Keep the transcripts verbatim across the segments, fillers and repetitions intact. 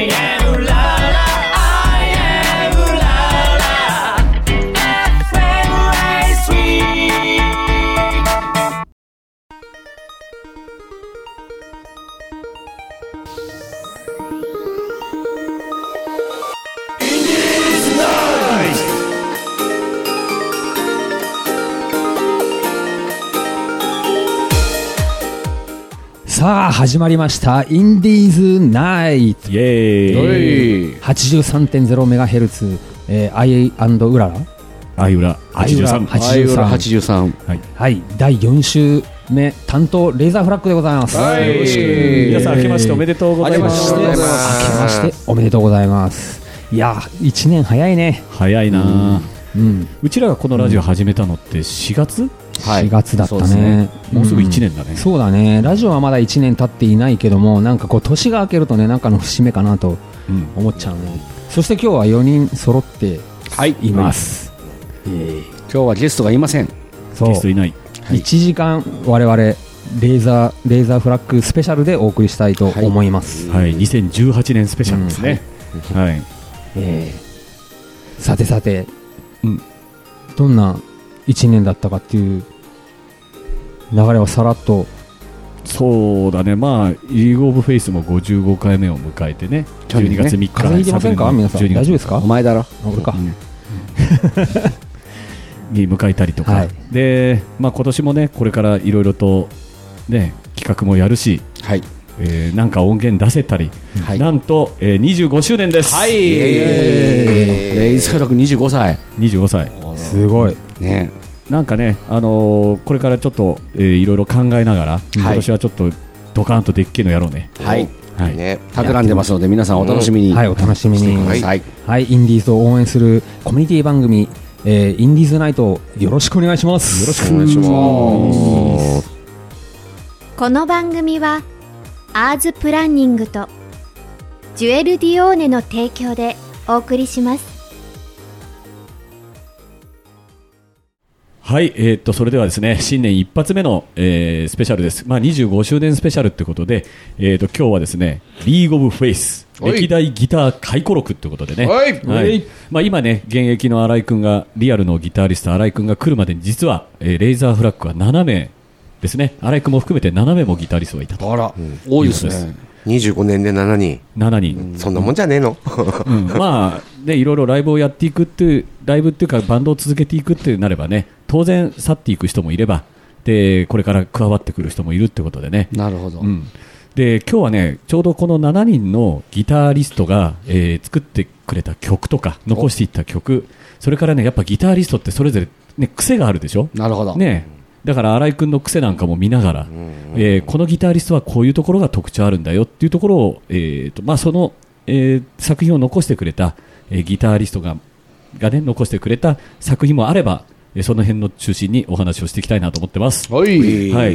I am la la I am la la エフエム ライスウィークさあ始まりましたインディーズナイト、イエーイ はちじゅうさんてんゼロメガヘルツ、えー、アイウララアイウラはちじゅうさんはちじゅうさんはちじゅうさんはい、はい、だいよん週目担当レーザーフラッグでございます。 はい、よろしく皆さん明けましておめでとうございます。 明けましておめでとうございます。いやいちねん早いね。 早いな、うんうん、 うちらがこのラジオ始めたのってしがつ、 はい、しがつだった ね, ねもうすぐいちねんだね、 うん、そうだね。ラジオはまだいちねん経っていないけども、なんかこう年が明けるとね、なんかの節目かなと思っちゃうね、うん、そして今日はよにん揃っています、はい、えー、 今日はゲストがいません。 そうゲストいない、 はい、いちじかん我々レーザーレーザーフラッグスペシャルでお送りしたいと思います。 はい、はい、にせんじゅうはちねんスペシャルですね、うん、はい、 えー、さてさて、 うん、 どんないちねんだったかっていう流れをさらっと。 そうだね、まあリーグオブフェイスもごじゅうごかいめを迎えてね、じゅうにがつみっか、 風邪ひいてませんか皆さん。大丈夫ですか。 お前だろ。 俺か、うんに迎えたりとか、はい、で、まあ、今年もねこれからいろいろと、ね、企画もやるし、はい、えー、なんか音源出せたり、はい、なんと、えー、にじゅうごしゅうねんです。 はい、えー、レイズフラッグにじゅうごさいにじゅうごさいすごいね。 なんかね、あのー、これからちょっと、えー、いろいろ考えながら、はい、今年はちょっとドカーンとでっけえのやろうね。 はい、はい、ね、企んでますので皆さんお楽しみに、 はい、お楽しみに、 はい、 はい、インディーズを応援するコミュニティ番組、えー、インディーズナイトよろしくお願いします。 よろしくお願いします。 この番組はアーズプランニングとジュエル・ディオーネの提供でお送りします。 はい、えー、っとそれではですね、新年一発目の、えー、スペシャルです。まあ、にじゅうごしゅうねんスペシャルということで、えー、っと今日はですね、リーグオブフェイス歴代ギター回顧録ということでね、はいはい、まあ、今ね現役の新井君が、リアルのギタリスト新井君が来るまでに実は、えー、レイザーフラッグはななめいですね。新井君も含めてななめいもギタリストがいたと。 あら、うん、多いですね。 にじゅうごねんでななにんななにん、 うん、そんなもんじゃねえの、 うん、まあね、いろいろライブをやっていくっていう、ライブっていうかバンドを続けていくってなればね、当然去っていく人もいれば、でこれから加わってくる人もいるってことでね。 なるほど、 うん、で今日はねちょうどこのななにんのギタリストが、えー、作ってくれた曲とか残していった曲、それからねやっぱギタリストってそれぞれ、ね、癖があるでしょ。 なるほど、 ね、だから新井君の癖なんかも見ながら、えー、このギタリストはこういうところが特徴あるんだよっていうところを、えーとまあ、その、えー、作品を残してくれた、えー、ギタリストが、が、ね、残してくれた作品もあれば、その辺の中心にお話をしていきたいなと思ってます。 はい、 はい、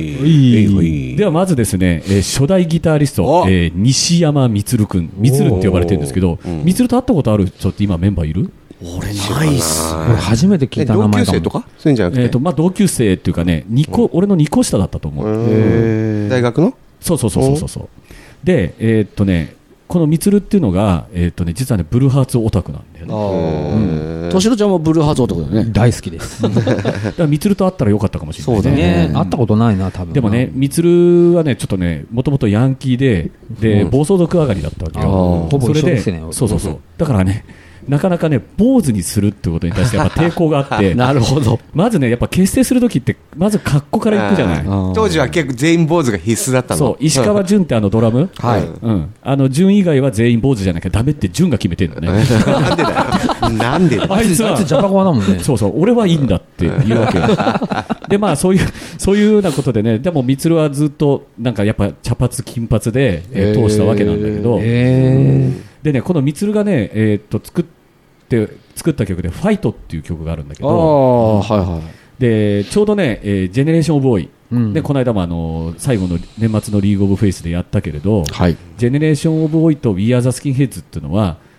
ではまずですね、えー、初代ギタリスト、えー、西山充君、充って呼ばれてるんですけど、充と会ったことある人って今メンバーいる？ 俺ないっす。 俺初めて聞いた名前かも。 同級生とかそういうんじゃなくて、 えーとまあ、同級生っていうかね、にこ、うん、俺のにこ下だったと思う。 へー、大学の？ そうそうそうそうそう。で、えーっとね、この充っていうのが、えーっとね、実はねブルーハーツオタクなんだよね。 あ、うん、としろちゃんもブルーハーツオタクだよね。 大好きです。だから充と会ったらよかったかもしれないね。 そうだね、会ったことないな多分。 でもね、充はねちょっとね、もともとヤンキーで、で、うん、暴走族上がりだったわけよ。 ほぼ一緒ですね。 そうそうそう。だからね、なかなかね坊主にするってことに対してやっぱ抵抗があってなるほど。 まずねやっぱ結成するときってまず格好からいくじゃない。 当時は結構全員坊主が必須だったの。 そう、石川潤ってあのドラム、 はい、 うん、あの潤以外は全員坊主じゃなきゃダメって潤が決めてるんだね。 なんでだよ。なんでだよ。 あいつはあいつジャパコアだもんね。 そうそう、俺はいいんだって言うわけよ。でまあそういうそういうようなことでね、でも充はずっとなんかやっぱ茶髪金髪で、えー、通したわけなんだけど、えー、でねこの充がね、えー、っと作ってで作った曲でファイトっていう曲があるんだけど、 あ、はいはい、 でちょうどね、えー、ジェネレーションボーイ、うん、でこの間もあの最後の年末のリーグオブフェイスでやったけれど、はい、ジェネレーションオブボーイと We Are the Skinheads っていうのは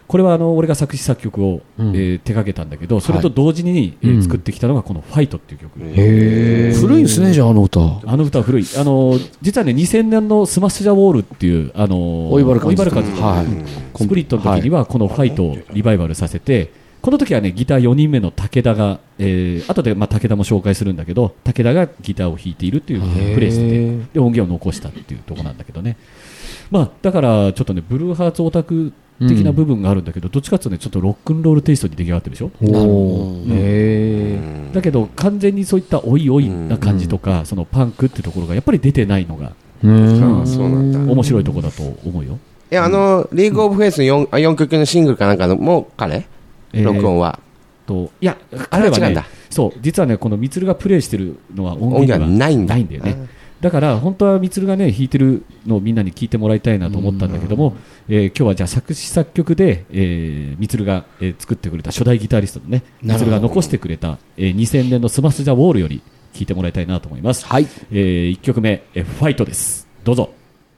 これはあの俺が作詞作曲を、 うんえー手掛けたんだけど、それと同時に、えーうん作ってきたのがこのファイトっていう曲。 へー古いんですね、じゃあ、あの歌。 あの歌は古い。あの実はね、にせんねんのスマッシュ・ザ・ウォールっていう、あのオイバルカンズオイバルカンズのはいスプリットの時には、このファイトをリバイバルさせて、この時はね、ギターよにんめの武田が、えー、後でまあ武田も紹介するんだけど、武田がギターを弾いているっていうプレイしてて、で、音源を残したっていうところなんだけどね。まあ、だからちょっとね、ブルーハーツオタク的な部分があるんだけど、どっちかっていうとね、ちょっとロックンロールテイストに出来上がってるでしょ。 おーへーだけど完全にそういったおいおいな感じとか、そのパンクっていうところがやっぱり出てないのがうーんああそうなんだ。 面白いところだと思うよ。 いや、あの、リーグオブフェイスの 4, 4曲のシングルかなんかのも彼、 えー録音は。 といや、 あれは彼はね違うんだ、 そう実はね、このみつるがプレイしてるのは音源が音源はないんだないんだよね。だから本当はみつるがね弾いてるのをみんなに聞いてもらいたいなと思ったんだけども、えー今日はじゃあ作詞作曲で、えー、みつるが、えー作ってくれた初代ギタリストのね、みつるが残してくれた、えーにせんねんのスマッシュ・ザ・ウォールより聞いてもらいたいなと思います。 はい。 えー、いっきょくめ、えーファイトです。どうぞ。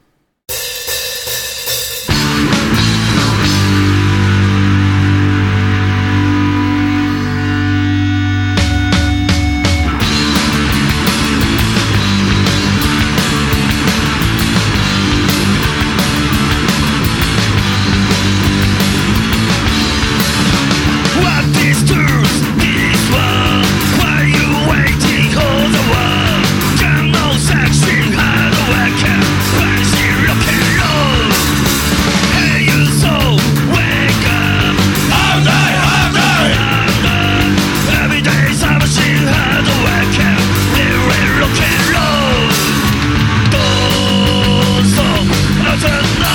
What is truth? This one. Why you waiting for the one? Can no section hard work and fancy rock and roll. Hey you soul, wake up. All day, all day, all day. Every day something hard work and live rock and roll. どうぞあなたの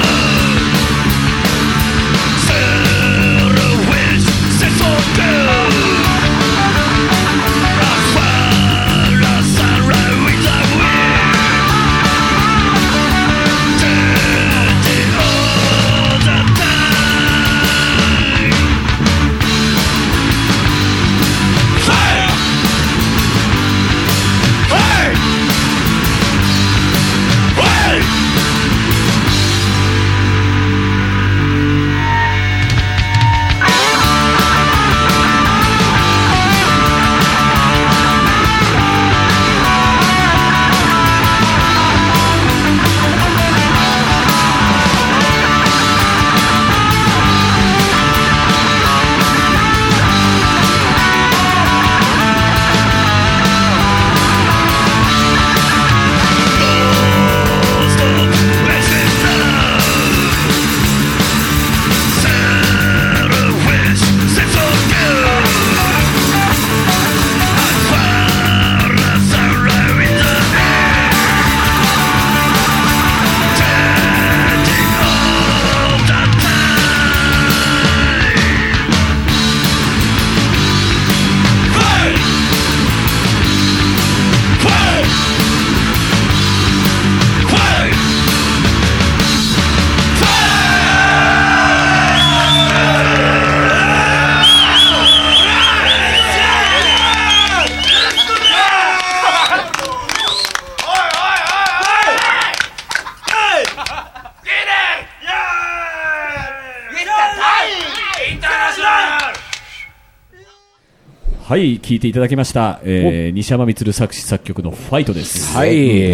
はい、聴いていただきました、えー、西山満作詞作曲のファイトです。 はい。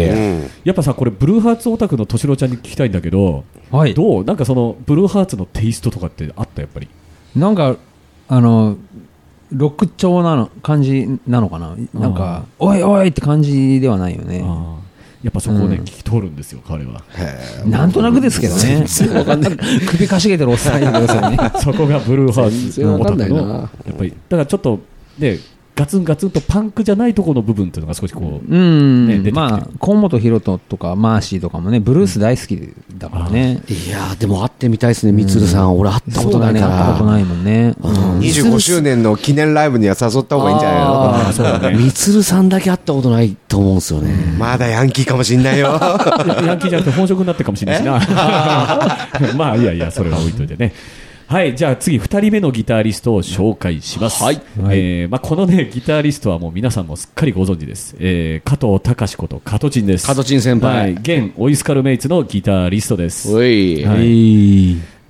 やっぱさ、これブルーハーツオタクの敏郎ちゃんに聞きたいんだけど、 はいどうなんかそのブルーハーツのテイストとかってあった？やっぱりなんかあのロック調なの感じなのかな、なんかおいおいって感じではないよね。 あやっぱそこをね、 うん聞き取るんですよ彼は。 なんとなくですけどね首かしげてるおっさんやけどそれねそこがブルーハーツのオタク全然わかんのないなやっぱりだからちょっとねガツンガツンとパンクじゃないところの部分っていうのが少しこう、 うん、 ね出てきてるまあ河本大翔とかマーシーとかもねブルース大好きだからね、 いやーでも会ってみたいですね、みつるさん。俺会ったことないかそうだね、会ったことら。 ないもんね、うんにじゅうごしゅうねんの記念ライブには誘った方がいいんじゃないの？ ああそうだねみつるさんだけ会ったことないと思うんですよね。 まだヤンキーかもしんないよ。 いやヤンキーじゃなくて本職になってるかもしれないしなまあいやいやそれは置いといてね。はいじゃあ次ふたりめのギタリストを紹介します。はい、えーまあ、このねギタリストはもう皆さんもすっかりご存知です、えー、加藤隆こと加藤陳です。 加藤陳先輩はい、現オイスカルメイツのギタリストです。 おい。 はいで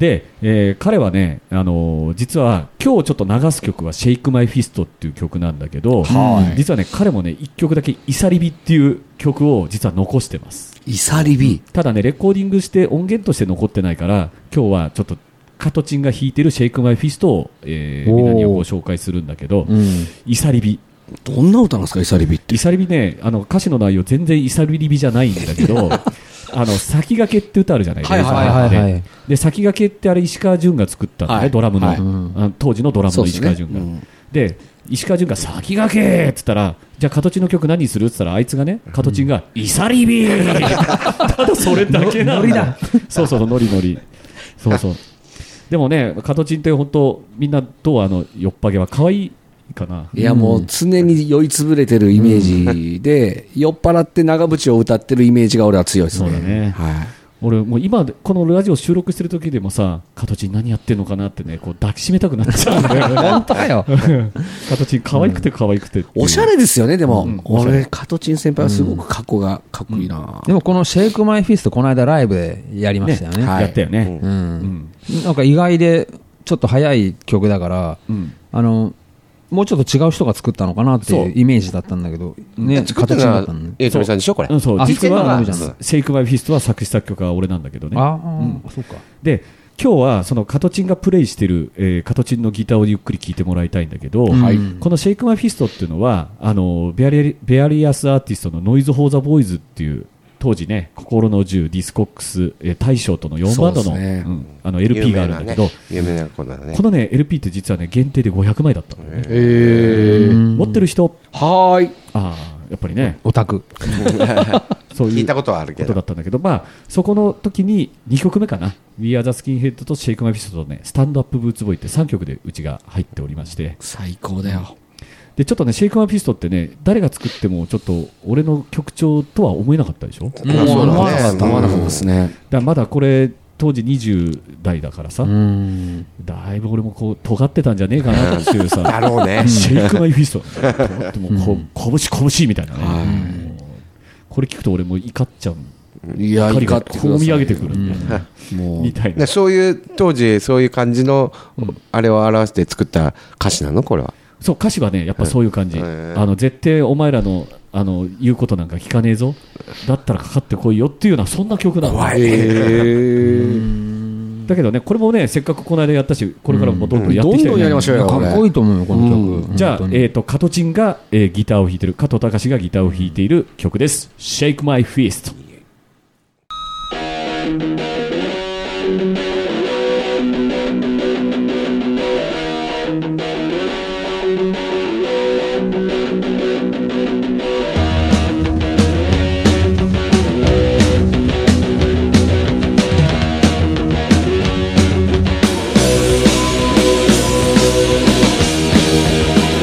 で、えー彼はね、あのー実は今日ちょっと流す曲は「Shake My Fist」っていう曲なんだけど、 はい実はね彼もねいっきょくだけ「イサリビ」っていう曲を実は残してます。 イサリビ。 ただねレコーディングして音源として残ってないから今日はちょっとカトチンが弾いてる「Shake My Fist」を、えーおーみんなにご紹介するんだけど、 うんイサリビどんな歌なんですか、イサリビって。 イサリビね、あの歌詞の内容全然イサリビじゃないんだけどあの先駆けって歌あるじゃないですか、 はいはいはいはいはいで先駆けってあれ石川潤が作ったんだね、 はいドラムの、 はいあの当時のドラムの石川潤がそうですねで,、石川潤が先駆けって言ったらじゃあカトチンの曲何にするって言ったらあいつがねカトチンがイサリビただそれだけなんだそうそうそうノリノリそうそうでもねカトチンって本当みんなどうあの酔っぱげは可愛いかな。 いやもう常に酔いつぶれてるイメージで、酔っ払って長渕を歌ってるイメージが俺は強いですね。 そうだねはい。 俺もう今このラジオ収録してる時でもさカトチン何やってんのかなってねこう抱きしめたくなっちゃうんだよね本当かよカトチン可愛くて可愛くてっていうおしゃれですよね、でも。 うんおしゃれ俺、カトチン先輩はすごく格好がかっこいいな。 でもこの「シェイクマイフィスト」この間ライブでやりましたよねねはいやったよね、 ううんんなんか意外でちょっと早い曲だからうんあのもうちょっと違う人が作ったのかなってそういうイメージだったんだけどね作ったのは形だったのねエイトミさんでしょこれうん、そうあ実はそうなんだシェイクマイフィストは作詞作曲は俺なんだけどねああ、 うんそうかで今日はそのカトチンがプレイしてる、えーカトチンのギターをゆっくり聴いてもらいたいんだけど、 はいこのシェイクマイフィストっていうのはあのベアリベアリアスアーティストのノイズ・フォー・ザ・ボーイズっていう当時ね心の銃ディスコックス、えー大将とのよんバンドの,、 そうですねうんあの エルピー があるんだけど、 有名なね有名な子だねこのね エルピー って実はね限定でごひゃくまいだったのね、 えー。 持ってる人はーい。 ああやっぱりねオタクそういう聞いたことはあるけことだどったんだけど、まあ、そこの時ににきょくめかな「We Are the Skinhead」と「Shake My Fist」とね「スタンドアップブーツボーイ」ってさんきょくでうちが入っておりまして最高だよ。 でちょっとね「Shake My Fist」ってね誰が作ってもちょっと俺の曲調とは思えなかったでしょだかうんそうだね思わなかった思わなかったですね。 らまだこれ当時にじゅう代だからさ、 うんだいぶ俺もこう尖ってたんじゃねえかなっていうさだろうねシェイクマイフィスト尖ってもうこう拳拳みたいなね、 はいもうこれ聞くと俺もう怒っちゃういや、 怒りが怒ってくださいこみ上げてくるみたいな、 もうみたいなでそういう当時そういう感じのあれを表して作った歌詞なのこれはそう歌詞はねやっぱそういう感じ、 うんあの絶対お前らのあの言うことなんか聞かねえぞだったらかかってこいよっていうようなそんな曲なの怖いだけどねこれもねせっかくこの間やったしこれからもどんどんやっていきたい、ねどんどんやりましょうよかっこいいと思うよこの曲じゃあ、 本当にえー、とカトチンが、えーギターを弾いてる加藤隆がギターを弾いている曲です「Shake My Fist」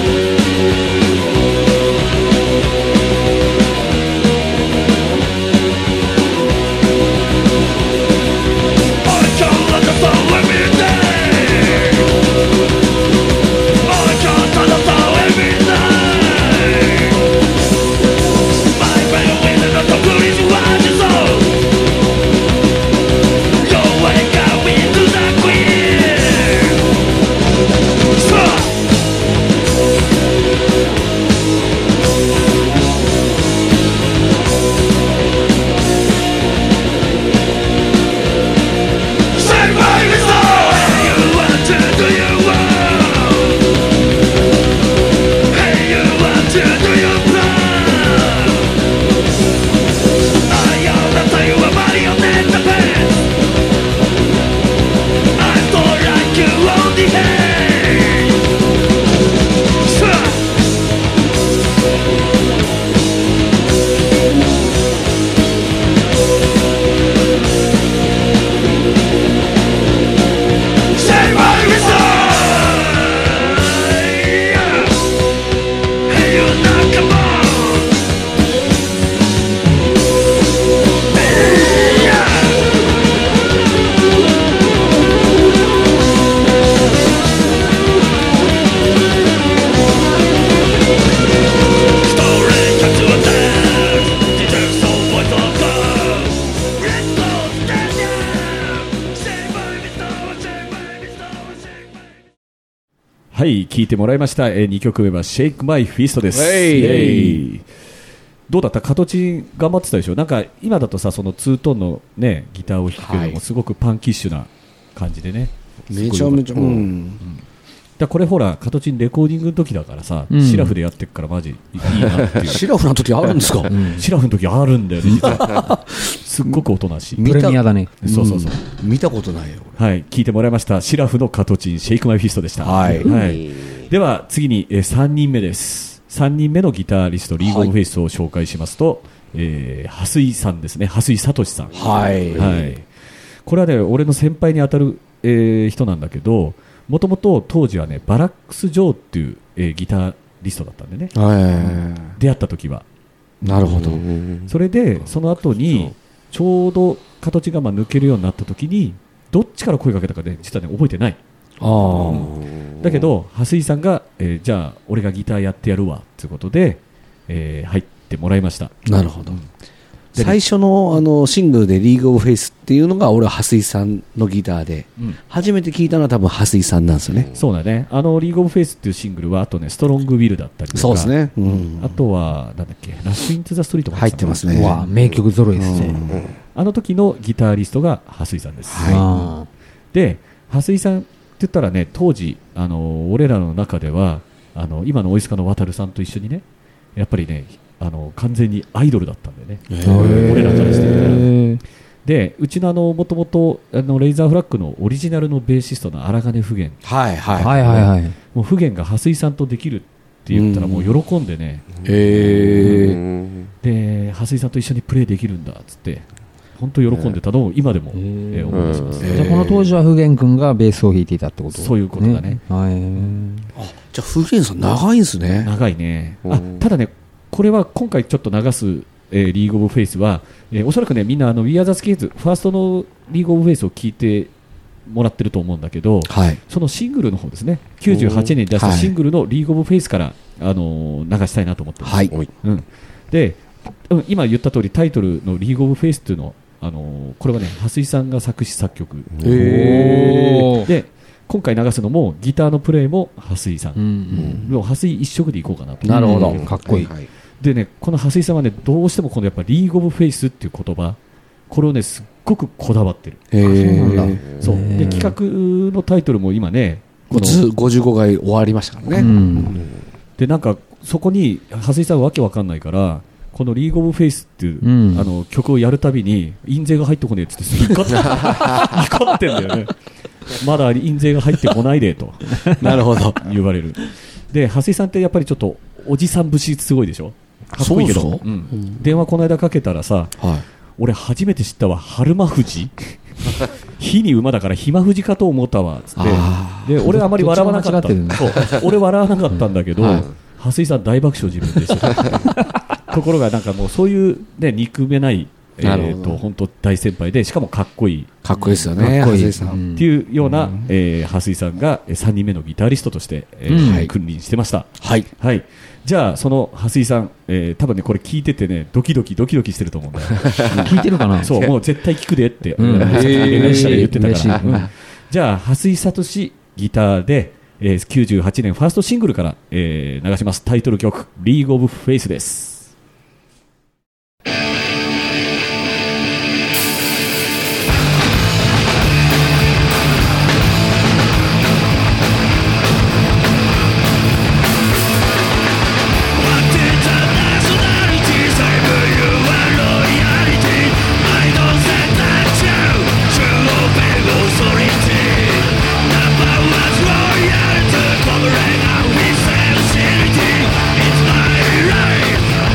「 はい聴いてもらいました、えー、にきょくめは Shake My Fist です。 えいえいどうだった？カトチン頑張ってたでしょ。なんか今だとさ、そのツートーンのねギターを弾くのもすごくパンキッシュな感じでね、 めちゃめちゃ、うん、 だこれほらカトチンレコーディングの時だからさ、うん、シラフでやってっからマジいいなっていうシラフの時あるんですか？うん、 シラフの時あるんだよね実はすっごくおとなしいプレミアだね。 そうそうそう、うん、見たことないよ。 はい聞いてもらいました。シラフのカトチンシェイクマイフィストでした。はい、はい、では次に、えー、さんにんめです。さんにんめのギタリストリーグオブフェイスを紹介しますと、はい、えー、蓮井さんですね。蓮井聡さん。 はい、 はい、これはね俺の先輩に当たる、えー、人なんだけど、もともと当時はねバラックス・ジョーっていう、えー、ギタリストだったんでね、出会った時は。 なるほど。 それでその後にちょうど形がまあ抜けるようになった時にどっちから声かけたかね実はね覚えてない。あ、うん、だけど蓮井さんが、えー、じゃあ俺がギターやってやるわということで、えー、入ってもらいました。 なるほど。最初 の, あのシングルでリーグオブフェイスっていうのが俺は蓮井さんのギターで、うん、初めて聞いたのは多分蓮井さんなんですよね。 そうだね。あのリーグオブフェイスっていうシングルはあとねストロングウィルだったりとか、 そうですね、うん、 あとはなんだっけラッシュイントゥザストリートが入ってますね。 わ名曲揃いですね、うん、 あの時のギタリストが蓮井さんです、はい、で蓮井さんって言ったらね当時あの俺らの中ではあの今のオイスカの渡さんと一緒にねやっぱりねあの完全にアイドルだったんでね、俺らからしてみたら。でうちのもともとレイザーフラッグのオリジナルのベーシストの荒金普賢、 はいはいはいはいはい、 もう普賢が蓮井さんとできるって言ったらもう喜んでね、 へで蓮井さんと一緒にプレーできるんだっつって本当喜んでたのを今でも、えー、思い出します。 じゃあこの当時は普賢君がベースを弾いていたってこと？ そういうことだね。はい、 あじゃあ普賢さん長いんですね。 長いね。あただねこれは今回ちょっと流す、えー、リーグオブフェイスは、えー、おそらくねみんなあの We Are the Skates ファーストのリーグオブフェイスを聞いてもらってると思うんだけど、はい、そのシングルの方ですねきゅうじゅうはちねんに出したシングルのリーグオブフェイスから、あのー、流したいなと思ってます、はい、うん、で今言った通りタイトルのリーグオブフェイスっていうの、あのー、これはね蓮井さんが作詞作曲で今回流すのもギターのプレイも蓮井さん、うんうん、蓮井一色でいこうかなと。 なるほど、かっこいい、はいはい、 でねこの蓮井さんはねどうしてもこのやっぱリーグオブフェイスっていう言葉これをねすっごくこだわってる。へー、そうで企画のタイトルも今ねごじゅうごかい終わりましたからね、うん、 でなんかそこに蓮井さんはわけわかんないからこのリーグオブフェイスっていう、うん、あの曲をやるたびに印税が入ってこねえって言って怒って怒ってんだよね。まだ印税が入ってこないでとなるほど言われる。で蓮井さんってやっぱりちょっとおじさん節すごいでしょ。かっこいいけどそうそう、うんうん、電話この間かけたらさ、はい、俺初めて知ったわ春馬富士火に馬だからひま富士かと思ったわつってで俺あまり笑わなかった、ね、俺笑わなかったんだけど、はい、蓮井さん大爆笑自分でしたところがなんかもうそういう、ね、憎めないえー、と本当大先輩でしかもかっこいいかっこいいですよね蓮井さんっていうような、うんえー、蓮井さんがさんにんめのギタリストとして、えーうん、君臨してました、はいはい、じゃあその蓮井さん、えー、多分ねこれ聞いててねドキドキドキドキしてると思うんだよ聞いてるかな。 そうもう絶対聞くでって、うん、連絡したら言ってたから、うん、じゃあ蓮井聡ギターで、えー、きゅうじゅうはちねんファーストシングルから、えー、流しますタイトル曲リーグオブフェイスです。 Covering our sincerity, it's my life.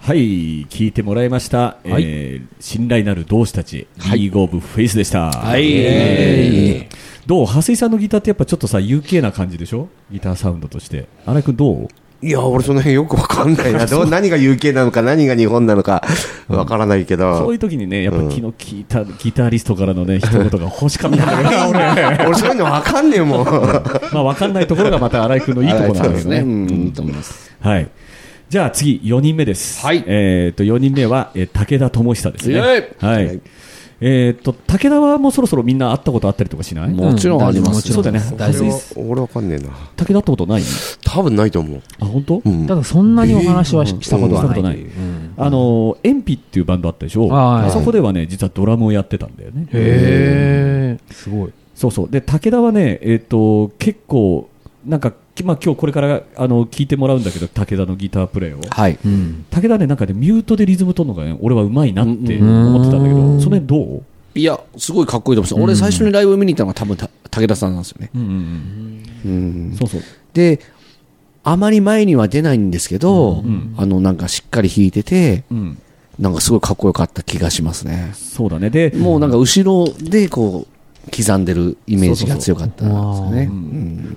はい聞いてもらいました、 はいえー、信頼なる同志たち、 はい、 リーグオブフェイスでした。 はい、 えー、どう蓮井さんのギターってやっぱちょっとさ ユーケー な感じでしょ、ギターサウンドとして。新井君どう？ いや、俺その辺よくわかんないな。どう何が ユーケー なのか何が日本なのかわからないけど、 うん、そういう時にね、やっぱ気の利いたギタリストからのね一言が欲しかったんだよ俺俺そういうのわかんねえもんまあわかんないところがまた新井君のいいところなんですね。 うん、いいと思います。 はい。じゃあ次よにんめです。 はい。 えっとよにんめは、えー、武田智久ですね。はい。えっと武田はもうそろそろみんな会ったことあったりとかしない？ もちろんあります。 そうだね。 大丈夫。俺わかんねえな。 武田会ったことない？ 多分ないと思う。 あ、本当？ うん。ただそんなにお話はしたことはない。 あのエンピっていうバンドあったでしょ。あそこではね実はドラムをやってたんだよね。 へえ。すごい。 そうそう。で武田はねえっと結構なんかまあ、今日これからあの聞いてもらうんだけど武田のギタープレイを、 はい、うん、 武田ねなんかねミュートでリズム取るのが、ね、俺はうまいなって思ってたんだけど、その辺どう？ いやすごいかっこいいと思います、うん、俺最初にライブ見に行ったのが多分た武田さんなんですよね、うんうんうん、そうそうであまり前には出ないんですけど、うんうん、あのなんかしっかり弾いてて、うん、なんかすごいかっこよかった気がしますね。 そうだね。でもうなんか後ろでこう刻んでるイメージが強かったんですよね。うん、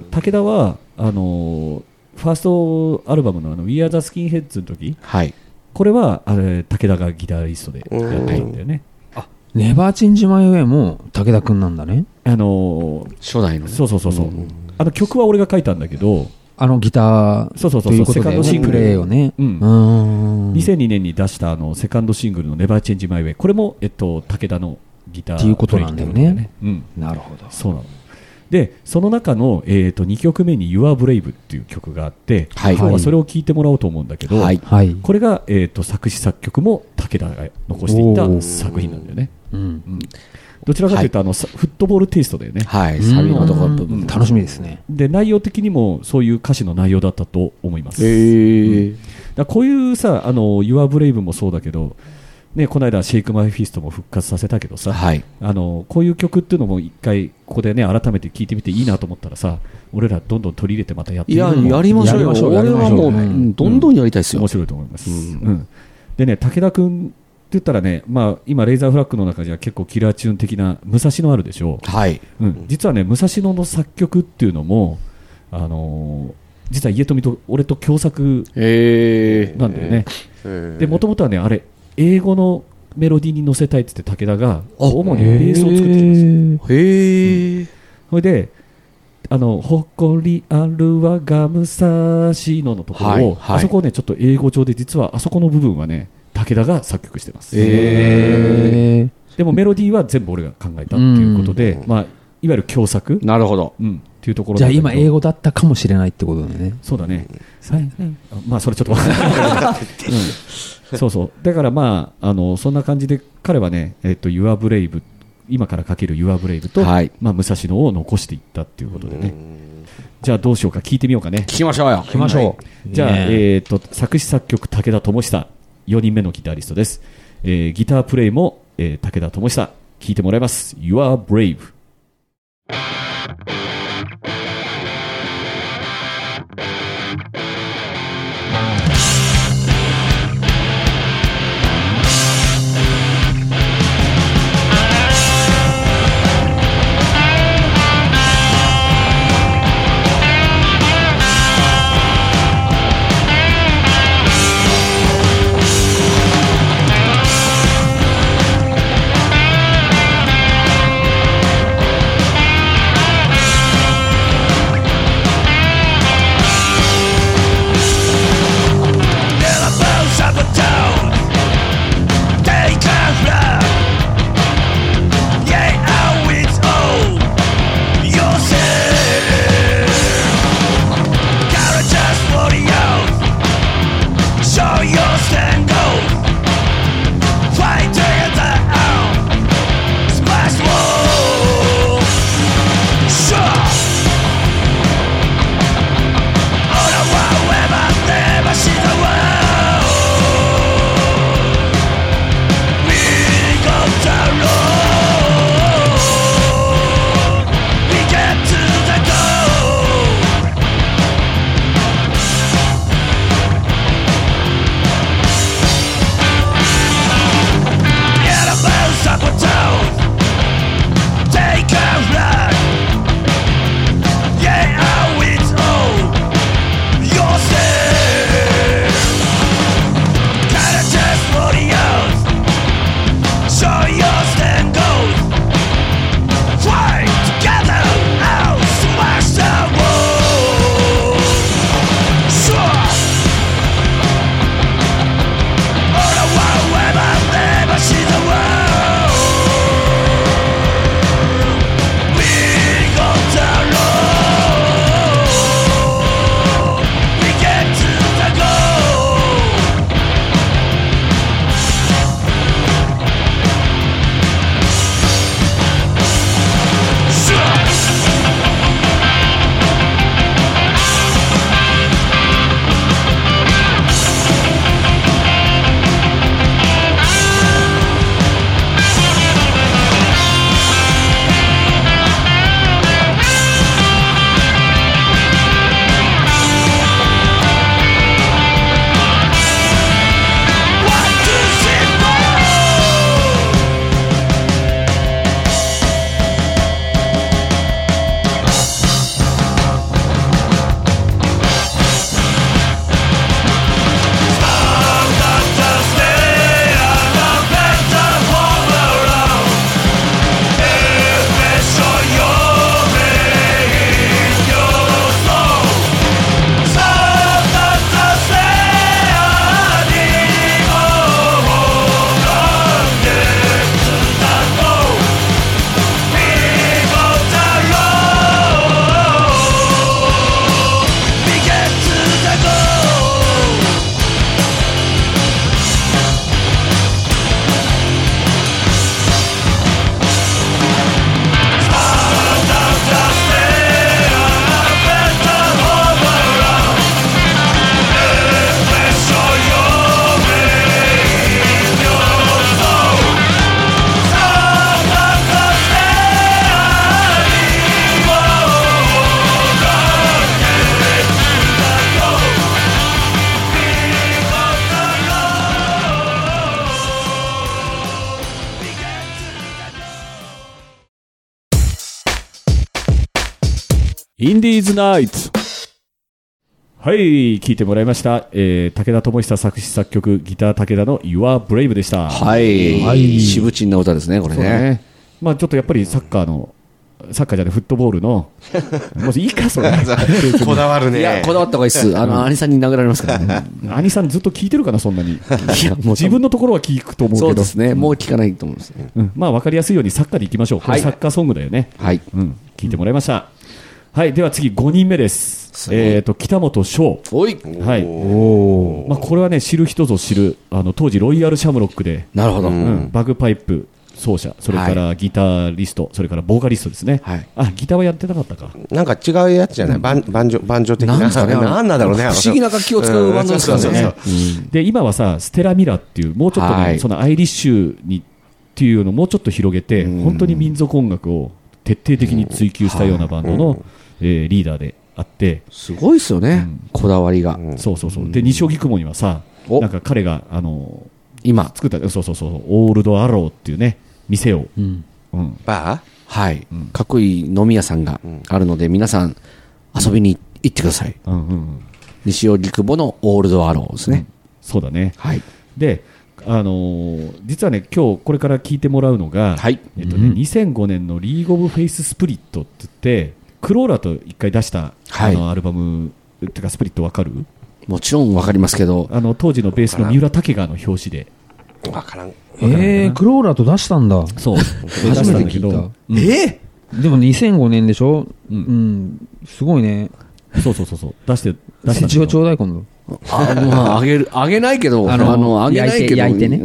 武田はあのー、ファーストアルバムのあの We Are the Skinheads の時、はい、これはあれ武田がギタリストでやってるんだよね。 あ、ネバーチェンジマイウェイも武田くんなんだね。 あのー、初代のね。 そうそうそうそう、うん、あの曲は俺が書いたんだけど、 あのギターそうそうそうそうセカンドシングルプレイをね、うん、 うんにせんにねんに出したあのセカンドシングルのネバーチェンジマイウェイ、これもえっと武田のギターっていうことなんだよね。 うん、 なるほど。 そうなの。でその中の、えー、とにきょくめに You Are Brave っていう曲があって、はい、今日はそれを聴いてもらおうと思うんだけど、はい、これが、えー、と作詞作曲も武田が残していった作品なんだよね。うんうん、どちらかというと、はい、あのフットボールテイストだよね。 はい、サビのところ部分楽しみですね。 で内容的にもそういう歌詞の内容だったと思います。 へー、うん、 だこういうさあの You Are Brave もそうだけどね、この間シェイクマイフィストも復活させたけどさ、はい、あのこういう曲っていうのも一回ここでね改めて聴いてみていいなと思ったらさ、俺らどんどん取り入れてまたやってみるのもいややりましょうよ。俺はもう、うん、どんどんやりたいですよ。 面白いと思います、うんうん、でね武田君って言ったらね、まあ、今レイザーフラッグの中じゃ結構キラーチューン的な武蔵野あるでしょう、はい、うん、実はね武蔵野の作曲っていうのもあのー、実は家富と俺と共作なんだよね。でもともとはねあれ英語のメロディーに乗せたいって言って武田が主にベースを作ってたんですよ。へえ。それであの誇りあるはがむさしののところを、はいはい、あそこをねちょっと英語上で実はあそこの部分はね武田が作曲してます。へー。でもメロディーは全部俺が考えたっていうことで、まあいわゆる共作。 なるほど。 うん。っていうところじゃあ今英語だったかもしれないってことだね。 そうだね。はい、まあそれちょっと分からないけど。うんそうそうだからまああのそんな感じで彼はね、えっと、Your Brave 今からかける Your Brave と、はい、まあ、武蔵野を残していったっていうことでね。じゃあどうしようか聞いてみようかね。 聞きましょうよ。 聞きましょう、はい、 じゃあ、えー、と作詞作曲武田智久よにんめのギタリストです、えー、ギタープレイも、えー、武田智久聞いてもらいます。 Your Brave。 「 インディーズナイツ。はい、聞いてもらいました、えー、武田智久作詞作曲ギター武田の Your Brave でした。 はい、はい、渋鎮な歌ですねこれ ね, ねまあちょっとやっぱりサッカーのサッカーじゃないフットボールのもういいかそれこだわるね。 いやこだわった方がいいっす。あの兄さんに殴られますからね。 兄さんずっと聞いてるかなそんなに。いやもう自分のところは聞くと思うけど。 そうですね、もう聞かないと思うんですね、 うん、まあ分かりやすいようにサッカーでいきましょう。これサッカーソングだよね。 はい、 うん、聞いてもらいました、うん、はい。では次ごにんめです。えーと北本翔。 おい、 はい、お、まあ、これはね知る人ぞ知るあの当時ロイヤルシャムロックで、 なるほど、 うん、バグパイプ奏者、それからギタリスト、はい、それからボーカリストですね、はい、あギターはやってなかったか、 なんか違うやつじゃない、バンバンジョバンジョ的な、 なんかね、 なんなんだろうね、 不思議な楽器を使うバンドですからね。 で今はさステラミラっていうもうちょっとね、はい、そのアイリッシュにっていうのをもうちょっと広げて、本当に民族音楽を徹底的に追求したようなバンドの、えー、リーダーであって、 すごいですよね、うん、こだわりが、 うん、そうそうそう。で西荻窪にはさ、なんか彼があの今作ったそうそうそうオールドアローっていうね店を、うんうん、バー、 はい、うん、かっこいい飲み屋さんがあるので、皆さん遊びに行ってください、うんうんうん、西荻窪のオールドアローですね、うん、 そうだね、 はい、 であのー、実はね今日これから聞いてもらうのが、 はい、 えっとね、うん、にせんごねんのリーグオブフェイススプリットって言ってクローラと一回出した、はい、あのアルバムっていうかスプリットわかる？ もちろんわかりますけど、 あの当時のベースの三浦武がの表紙でわからん。 えー、クローラと出したんだ。 そう初めて聞いた。 うん、えー、でもにせんごねんでしょ、うん、うん、すごいね。 そうそうそうそう出して出したんだよ。ちょうだい今度。 あ、まあ、あげるあげないけど、 あの、あのあげないけど、 焼いてね。 うん。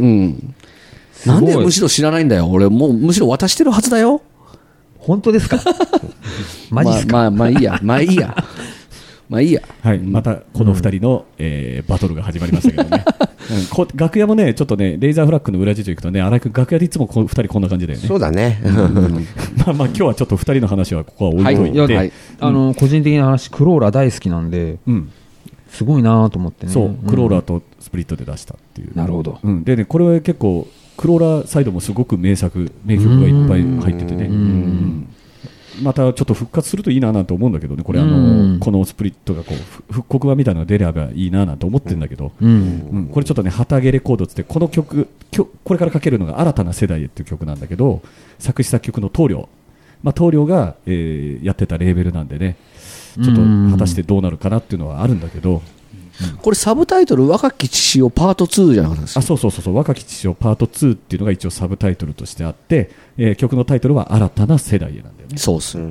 なんでむしろ知らないんだよ。俺もうむしろ渡してるはずだよ。 本当ですか？マジっすか？ まあまあまあいいや、まあいいや。まあいいや。 はい、またこの二人の、うん、えー、バトルが始まりましたけどね。うん、こ楽屋もねちょっとねレーザーフラッグの裏事情行くとね荒井君楽屋でいつもこの二人こんな感じだよね。 そうだね。 うん、まあまあ今日はちょっと二人の話はここは置いといて、はいはい、 あの個人的な話クローラ大好きなんで、うん、すごいなと思ってね。 そうクローラとスプリットで出したっていう。 なるほど。 うん、でねこれは結構クローラサイドもすごく名作名曲がいっぱい入っててね。うんうんまたちょっと復活するといいななんて思うんだけどね。これあのこのスプリットがこう復刻版みたいなのが出ればいいななんて思ってるんだけど、うんうん、これちょっとね旗揚げレコードつってこの曲これからかけるのが新たな世代へっていう曲なんだけど作詞作曲の棟梁、まあ、棟梁が、えー、やってたレーベルなんでねちょっと果たしてどうなるかなっていうのはあるんだけど、 うん、これサブタイトル若き血潮パートツーじゃなかったですか？ あそうそうそうそう若き血潮パートツーっていうのが一応サブタイトルとしてあって、えー、曲のタイトルは新たな世代へなんだよね。 そうっす、 うん、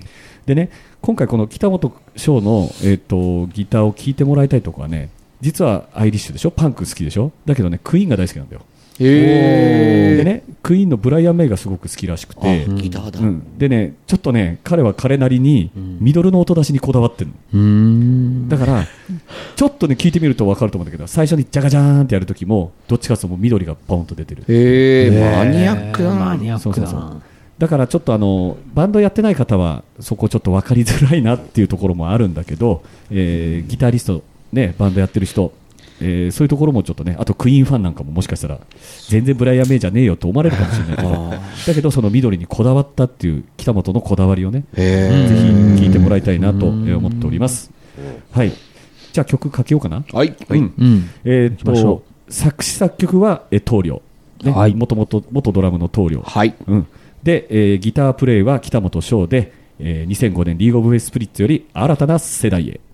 でね今回この北本翔の、えー、とギターを聴いてもらいたいとこはね実はアイリッシュでしょパンク好きでしょだけどねクイーンが大好きなんだよ。 へーでねクイーンのブライアン・メイがすごく好きらしくてギターだ、 うん、でねちょっとね彼は彼なりにミドルの音出しにこだわってるの、うん、だからちょっとね聞いてみると分かると思うんだけど最初にジャガジャーンってやるときもどっちかというと緑がポンと出てる。 へーマニアックだな。 マニアックだな。 そうそうそうだからちょっとあのバンドやってない方はそこちょっと分かりづらいなっていうところもあるんだけど、えー、ギタリスト、ね、バンドやってる人、えー、そういうところもちょっとねあとクイーンファンなんかももしかしたら全然ブライアン・メイじゃねえよと思われるかもしれないけどだけどその緑にこだわったっていう北本のこだわりをねぜひ聴いてもらいたいなと思っております。はい、じゃあ曲かけようかな。 はい、 うんうん、えー、っと作詞作曲は棟梁、ねはい、元々元ドラムの棟梁、 はいうんで、えー、ギタープレイは北本翔で、えー、にせんごねんリーグオブフェイススプリッツより新たな世代へ。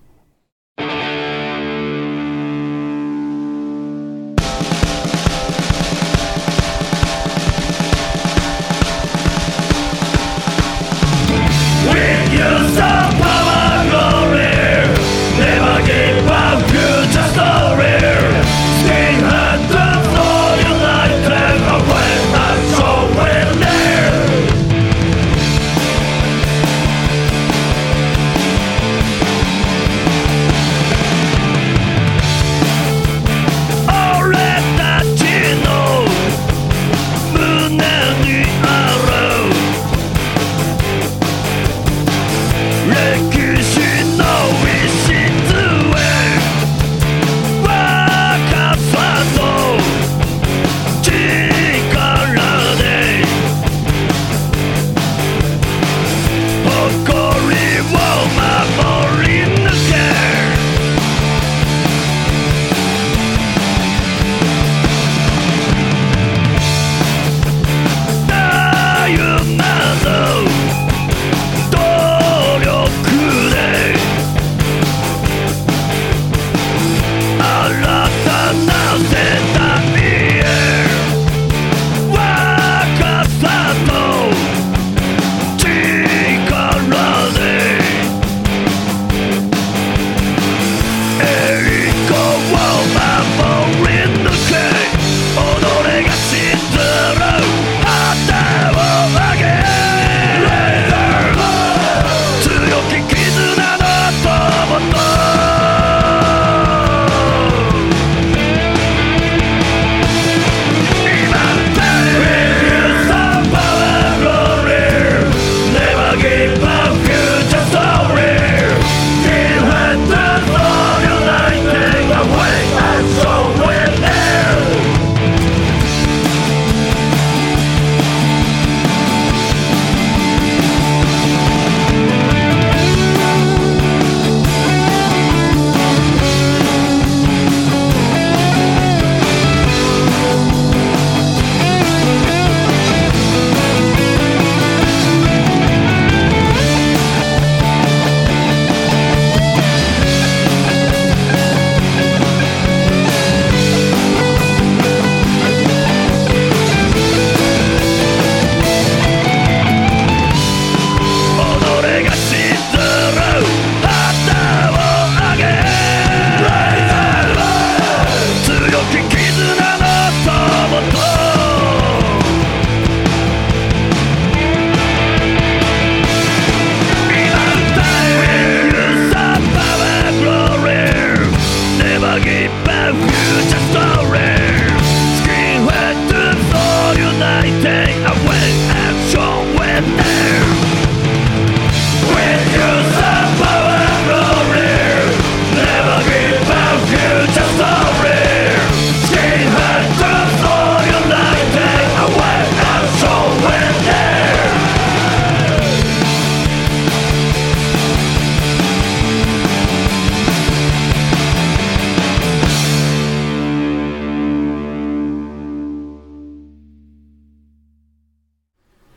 「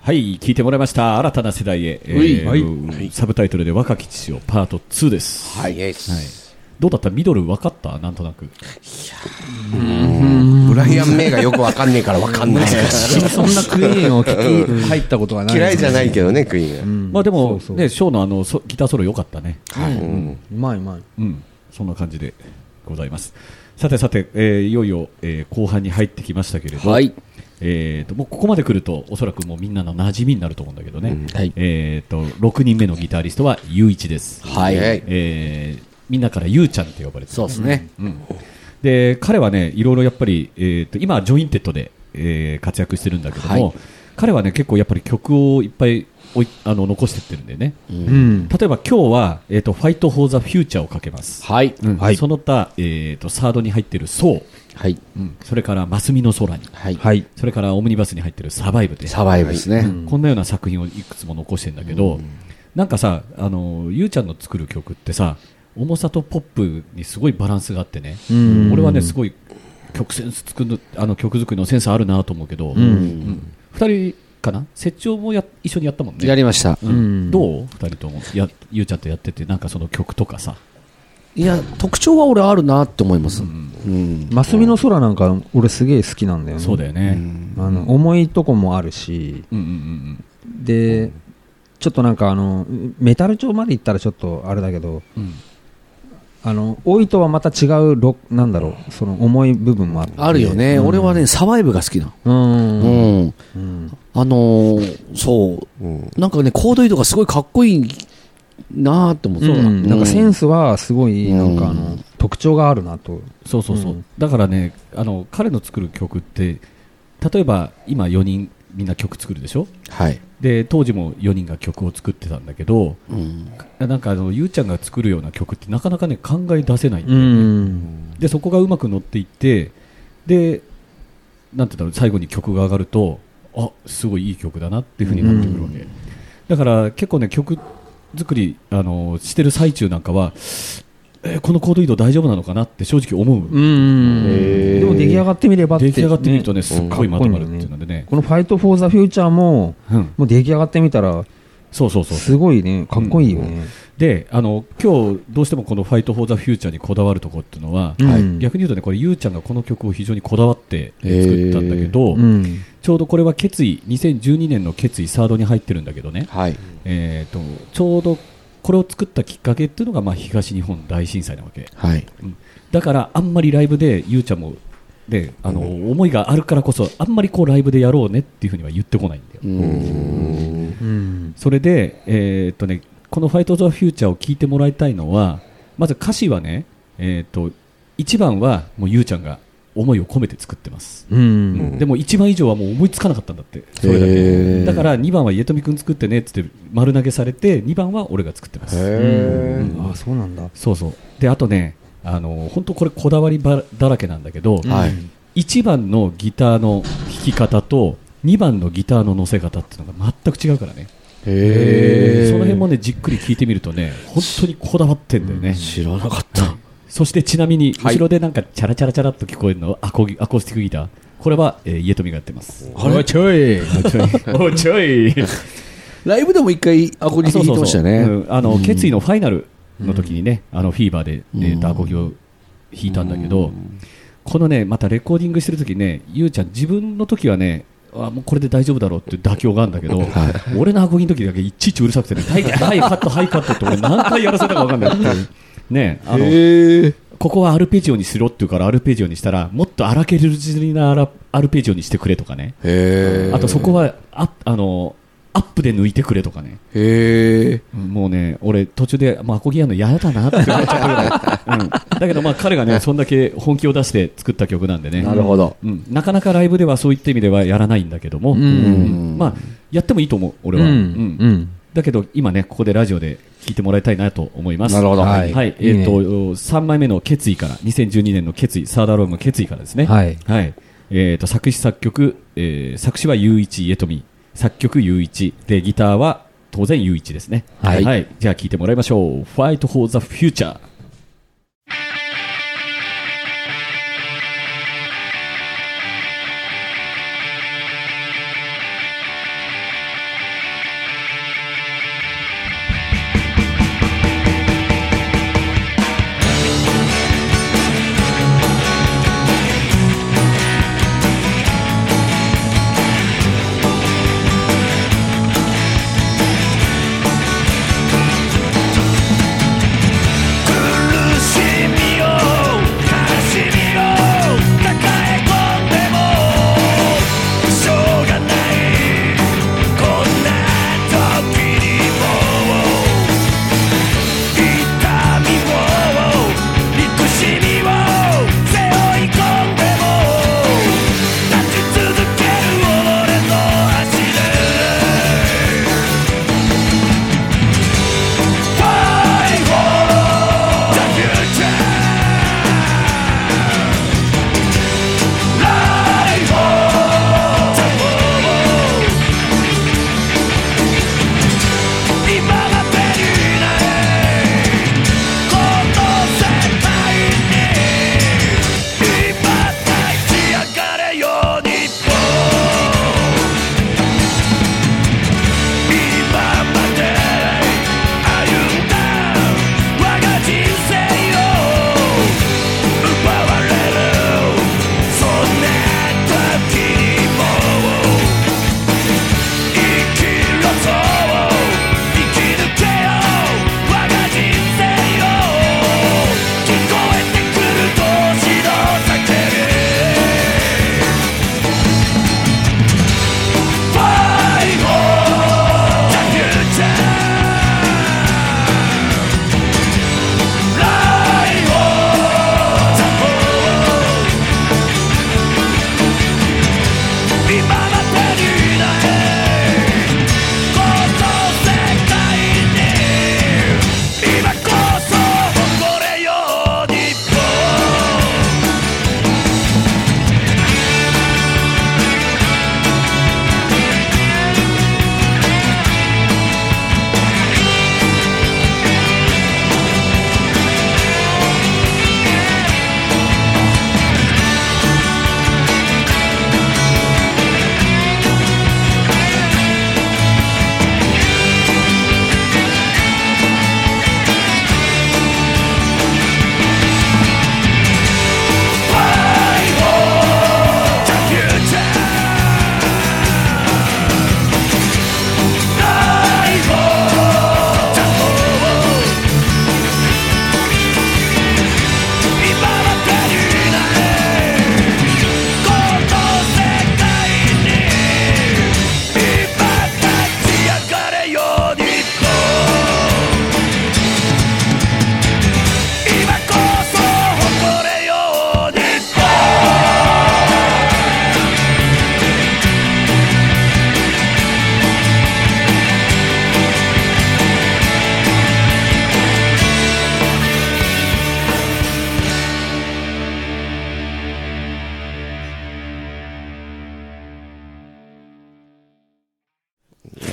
はい、聞いてもらいました。新たな世代へ、えーはいはいサブタイトルで若き父をパートツーです。 はい。 はい、どうだった？ミドル分かった？なんとなく。 ブライアン・メイがよくわかんねえからわかんない。 そんなクイーンを聞き入ったことがない。 嫌いじゃないけどね、クイーンが。 まあでもそうそうね、ショーのあのソギターソロ良かったね。 はい。 うまいうまい。 うん、そんな感じでございます。さてさて、えーいよいよ、えー後半に入ってきましたけれど、 はい。 えーともうここまで来るとおそらくもうみんなの馴染みになると思うんだけどね。 はい。 えーとろくにんめのギタリストはゆういちです。 はい。 はいえーみんなからゆうちゃんって呼ばれてる。 そうですね。 うん、で彼はねいろいろやっぱり、えー、と今はジョインテッドで、えー活躍してるんだけども、 はい彼はね結構やっぱり曲をいっぱいおいあの残してってるんでね、 うん。 例えば今日は、えー、とファイト・フォー・ザ・フューチャーをかけます、 はい。 はいその他、えー、とサードに入ってるソー、 はい。 うん、それからマスミの空に、 はい。 はい。 それからオムニバスに入ってるサバイブで、 サバイブですね。 こんなような作品をいくつも残してるんだけど、なんかさあのゆうちゃんの作る曲ってさ重さとポップにすごいバランスがあってね、 うん俺はねすごい曲センス作るあの曲作りのセンスあるなと思うけど、 うんうんふたりかな雪鳥もや一緒にやったもんね。 やりました。 うんうんどうふたりともやゆうちゃんとやっててなんかその曲とかさ、 いや、特徴は俺あるなって思います。うん。 マスミの空なんか俺すげえ好きなんだよね。 そうだよね、 あの重いとこもあるし、 うんうんうんでちょっとなんかあのメタル調まで行ったらちょっとあれだけど、 うんあの多いとはまた違うロなんだろうその重い部分もあってあるよね。俺はね、サバイブが好きなうん、 の。うん。 うんあのー、そう。 うんなんかね、コード移動がすごいかっこいいなーって思って。 うんなんかセンスはすごいなんかあうの特徴があるなと。 そうそうそう、 うんだからねあの彼の作る曲って例えば今よにんみんな曲作るでしょ。 はい。 で当時もよにんが曲を作ってたんだけど、 うん。 なんかあのゆうちゃんが作るような曲ってなかなかね考え出せないんだうよね、 んでそこがうまく乗っていってでなんていうんだろう最後に曲が上がるとあすごいいい曲だなっていう風になってくるわけ、だから結構ね曲作りあのしてる最中なんかはえーこのコード移動大丈夫なのかなって正直思う、 うんでも出来上がってみればって出来上がってみるとねねすっごいまとまるっていうのでね、 この「ファイト・フォー・ザ・フューチャーも」 うん、 もう出来上がってみたらそうそうそうすごいねかっこいいよね。 であの今日どうしてもこの「ファイト・フォー・ザ・フューチャー」にこだわるところっていうのは、 うん逆に言うとねこれゆうちゃんがこの曲を非常にこだわって作ったんだけど、 うんちょうどこれは決意にせんじゅうにねんの決意サードに入ってるんだけどね、 はい。 えー、とちょうどこれを作ったきっかけっていうのがまあ東日本大震災なわけはい。 だからあんまりライブでゆうちゃんもであの、思いがあるからこそあんまりこうライブでやろうねっていうふうには言ってこないんだよ、 うんそれで、えーとね、この「ファイト・ザ・フューチャー」を聴いてもらいたいのはまず歌詞はね、えー、といちばんはもうゆうちゃんが思いを込めて作ってます、 うんでもいちばん以上はもう思いつかなかったんだってそれだへけーだからにばんは家富君作ってねってって丸投げされてにばんは俺が作ってますうんあそうなんだ。 そうそうであとねあの本当これこだわりばだらけなんだけど、 はい。 いちばんのギターの弾き方とにばんのギターの乗せ方っていうのが全く違うからねへその辺もねじっくり聞いてみるとね本当にこだわってんだよね、 知らなかった。 そしてちなみにはい後ろでなんかチャラチャラチャラっと聞こえるのはアコギアコースティックギターこれは、えー、家富がやってますおいちょいおちょいライブでも一回アコギ弾いてましたよね。 うんあの決意のファイナルの時にね、あのフィーバーで、えーとアコギを弾いたんだけど、このねまたレコーディングしてる時ねゆうちゃん自分の時はねあもうこれで大丈夫だろうっていう妥協があるんだけど、俺のアコギの時だけいちいちうるさくてねはいはいカットはいカットって俺何回やらせたか分かんないっていうねあのここはアルペジオにしろって言うからアルペジオにしたらもっと荒削りなアラアルペジオにしてくれとかねへあとそこはああのアップで抜いてくれとかねへえ。 もうね俺途中で、まあ、アコギやるの嫌だなって思っちゃったぐらい、うん、だけどまあ彼がねそんだけ本気を出して作った曲なんでねなるほど。 うん、なかなかライブではそういった意味ではやらないんだけども、 うんうんまあ、やってもいいと思う俺は、 うんうんうんだけど今ねここでラジオで聞いてもらいたいなと思います。 なるほどはい、はいいいねえっ、とさんまいめの決意からにせんじゅうにねんの決意サードアルバムの決意からですね。 はいはいえー、と作詞作曲、えー作詞はゆういち家富作曲ゆういちでギターは当然ゆういちですね。 はいじゃあ聞いてもらいましょう。Fight for the Future。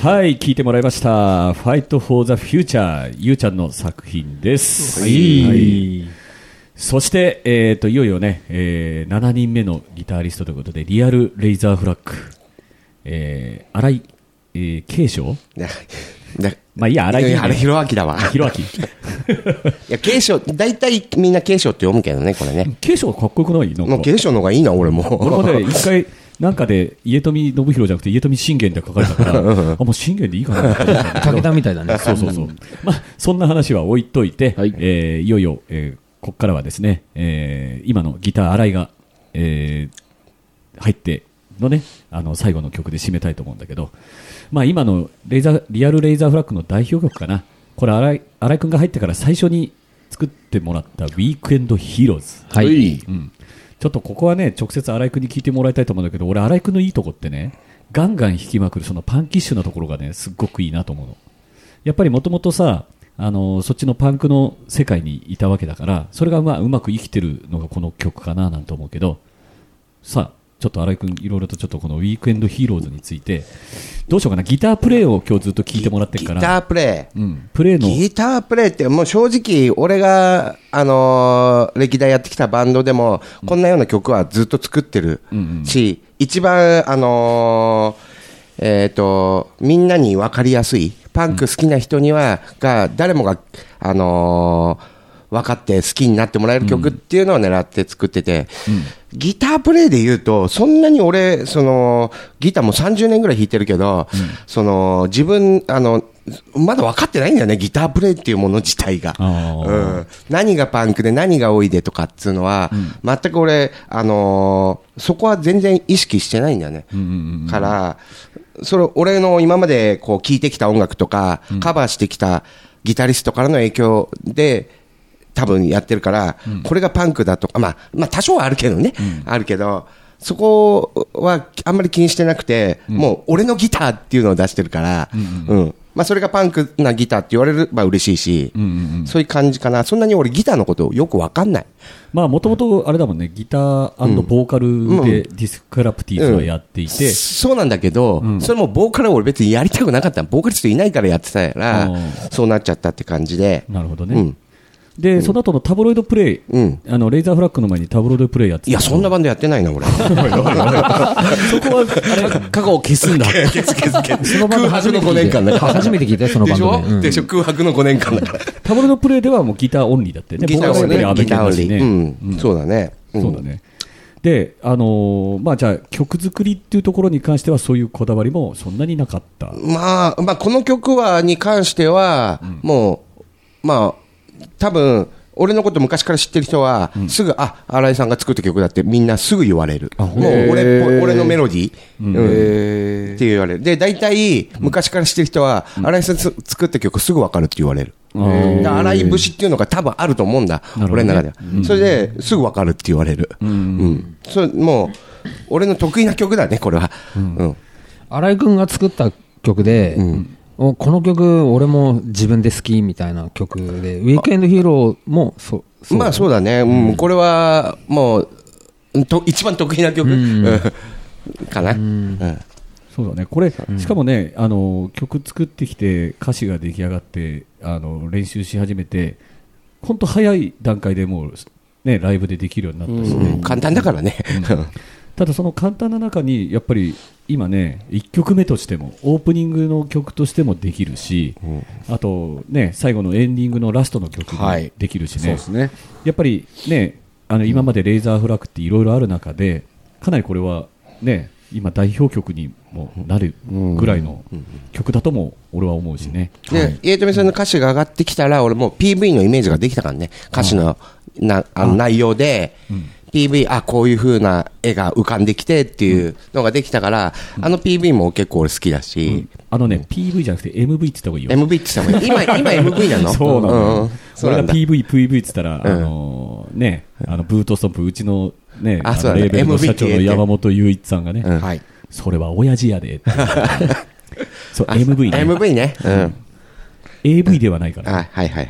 はい、聞いてもらいました。Fight for the Future、ゆうちゃんの作品です。はい。はい、そして、えっと、いよいよね、えー、しちにんめのギタリストということで、リアルレイザーフラッグ、えー、荒井、えー、慶章まあいいや、荒井慶章。 あれ、ひろあきだわ。 ひろあき。いや、慶章、大体みんな慶章って読むけどね、これね。 慶章かっこよくないなんか。 慶章の方がいいな、俺も。 俺もね、一回、なんかで、家富信弘じゃなくて、家富信玄って書かれたから、あ、もう信玄でいいかなって思ったんだけど。 武田みたいだね。 そうそうそう。まあ、そんな話は置いといて、はい、えー、いよいよ、えー、ここからはですね、えー、今のギター、新井が、えー、入ってのね、あの、最後の曲で締めたいと思うんだけど、まあ、今のレイザー、リアルレイザーフラッグの代表曲かな。これ、新井、新井くんが入ってから最初に作ってもらったウィークエンドヒーローズ。 はい。 うん。ちょっとここはね、直接新井くんに聞いてもらいたいと思うんだけど、俺、新井くんのいいとこってね、ガンガン弾きまくる、そのパンキッシュなところがね、すっごくいいなと思うの。やっぱりもともとさ、あのー、そっちのパンクの世界にいたわけだから、それがまあうまく生きてるのがこの曲かななんて思うけど、さあ、ちょっと新井くん、いろいろとちょっとこのウィークエンドヒーローズについて、どうしようかな、ギタープレイを今日ずっと聞いてもらってるから。 ギタープレイ、 うん、プレイの。 ギタープレイって、もう正直、俺が、あのー、歴代やってきたバンドでも、こんなような曲はずっと作ってるし、うんうん、一番、あのー、えっと、みんなに分かりやすい、パンク好きな人には、が、誰もが、あのー、分かって好きになってもらえる曲っていうのを狙って作ってて、うん、ギタープレイで言うと、そんなに俺、その、ギターもさんじゅうねんぐらい弾いてるけど、うん、その、自分、あの、まだ分かってないんだよね、ギタープレイっていうもの自体が。うん、何がパンクで何が多いでとかっていうのは、うん、全く俺、あのー、そこは全然意識してないんだよね。うんうんうん、から、それ、俺の今までこう聴いてきた音楽とか、うん、カバーしてきたギタリストからの影響で、多分やってるから、うん、これがパンクだとか、まあ、まあ多少はあるけどね、うん、あるけど、そこはあんまり気にしてなくて、うん、もう俺のギターっていうのを出してるから、うんうんうん、まあそれがパンクなギターって言われれば嬉しいし、うんうんうん、そういう感じかな。そんなに俺ギターのことよくわかんない。 まあもともとあれだもんね、ギター&ボーカルでディスクラプティーズはやっていて、うんうん、 そうなんだけど、うん、それもボーカルは俺別にやりたくなかった。ボーカリストいないからやってたから、そうなっちゃったって感じで。 なるほどね。うんで、うん、その後のタブロイドプレイ、うん、あのレイザーフラッグの前にタブロイドプレイやってた。 いや、そんなバンドやってないな、俺。そこは、あれ、過去を消すんだ。消す消す消す。そのバンド初めて聞いて。初めて聞いて、そのバンドで。 でしょ、うん、でしょ、空白のごねんかんだから。 タブロイドプレイではもうギターオンリーだってね。 ギターオンリー。ギターオンリー。うん。そうだね。 そうだね。で、あのー、まあ、じゃあ曲作りっていうところに関してはそういうこだわりもそんなになかった。 まあ、まあ、この曲は、に関しては、うん、もう、まあ、多分、俺のこと昔から知ってる人は、うん、すぐ、あ、新井さんが作った曲だってみんなすぐ言われる。もう俺っぽい、俺のメロディー、うん、って言われる。で、大体、昔から知ってる人は、うん、新井さん作った曲すぐ分かるって言われる。新井節っていうのが多分あると思うんだ。ね、俺の中では、うん。それで、すぐ分かるって言われる。うん。うん、それもう、俺の得意な曲だね、これは。うんうん、 新井くんが作った曲で、うんこの曲俺も自分で好きみたいな曲で、ウィークエンドヒーローもそう、 そうまあそうだね、うん、これはもうと一番得意な曲、うん、かな、うんうん、 そうだね。これしかもね、あの曲作ってきて歌詞が出来上がってあの練習し始めて本当早い段階でもうねライブでできるようになったしね、 うん、簡単だからね、うんただその簡単な中にやっぱり今ねいっきょくめとしてもオープニングの曲としてもできるし、うん、あとね最後のエンディングのラストの曲もできるしね、はい、そうですね。やっぱりねあの今までレイザーフラッグっていろいろある中でかなりこれはね今代表曲にもなるぐらいの曲だとも俺は思うしね。 で、はい、家富さんの歌詞が上がってきたら俺もう ピーブイ のイメージができたからね、歌詞のなあの内容で、うん、ピーブイ あこういう風な絵が浮かんできてっていうのができたから、うん、あの ピーブイ も結構俺好きだし、うん、 あのね ピーブイ じゃなくて エムブイ って言った方がいいよ。 エムブイ って言った方がいい。今今 エムブイ なの？ そうなの、うん、俺が ピーブイ、ピーブイ って言ったら、うん、あのー、ねあのブートストンプうちのねあのレーベルの社長の山本雄一さんがね、うん、はいそれは親父やでってそう エムブイ ねエムブイ ね、うん、 エーブイ ではないから、 ね、はいはいはい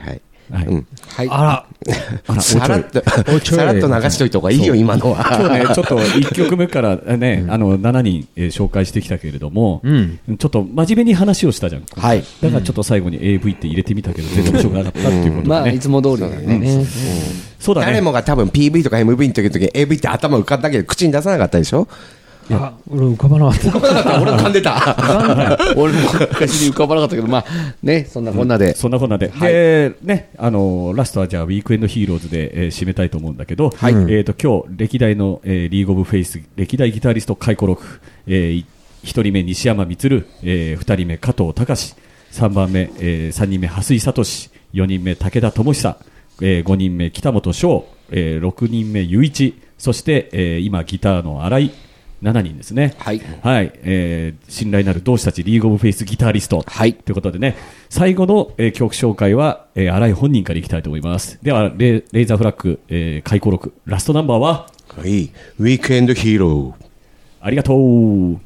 はい。 はい。 あら。 あら、 さらっと、さらっと流しといた方がいいよ、今のは。 今日ね、ちょっといっきょくめからね、あの、しちにん、えー紹介してきたけれども、 うん。 ちょっと真面目に話をしたじゃん。 はい。 だからちょっと最後に エーブイ って入れてみたけど、全然面白くなかったっていうことでね。 まあ、いつも通りだよね。 そうだね。 誰もが多分 ピーブイ とか エムブイ の時の時 エーブイ って頭浮かんだけど口に出さなかったでしょ。 あ、俺浮かばなかった。 浮かばなかった。俺浮かんでた。 俺も昔に浮かばなかったけど、まあ、ね、そんなこんなで。 そんなこんなで。で、ね、あの、ラストはじゃあ、ウィークエンドヒーローズで、えー締めたいと思うんだけど、 はいえっと、今日、歴代の、えーリーグオブフェイス、歴代ギタリスト、カイコロク、えー、ひとりめ、西山充、えー、ふたりめ、加藤隆、さんばんめ、えー、さんにんめ、蓮井聡、よにんめ、武田智久、えー、ごにんめ、北本翔、えー、ろくにんめ、雄一、そして、えー、今、ギターの新井、しちにんですね。 はい。 はい。えー、信頼なる同志たちリーグオブフェイスギタリスト。 はい。 ということでね、最後の、えー曲紹介は、えー、新井本人からいきたいと思います。では、レレイザーフラッグ、えー、回顧録、ラストナンバーははい。ウィークエンドヒーロー。 ありがとう。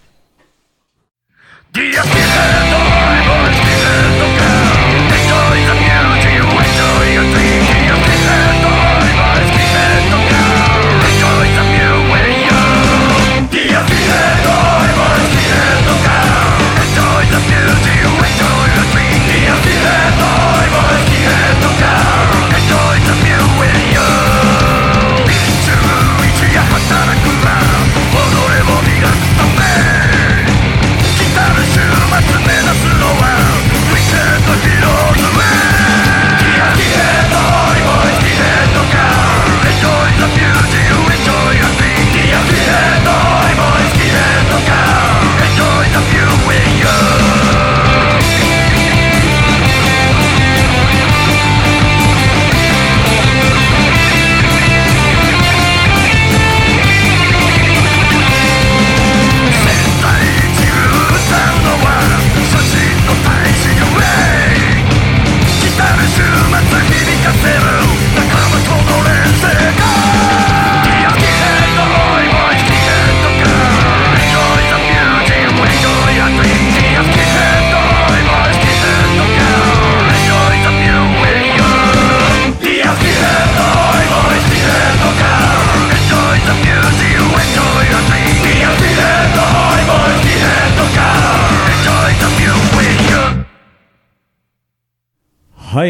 はい、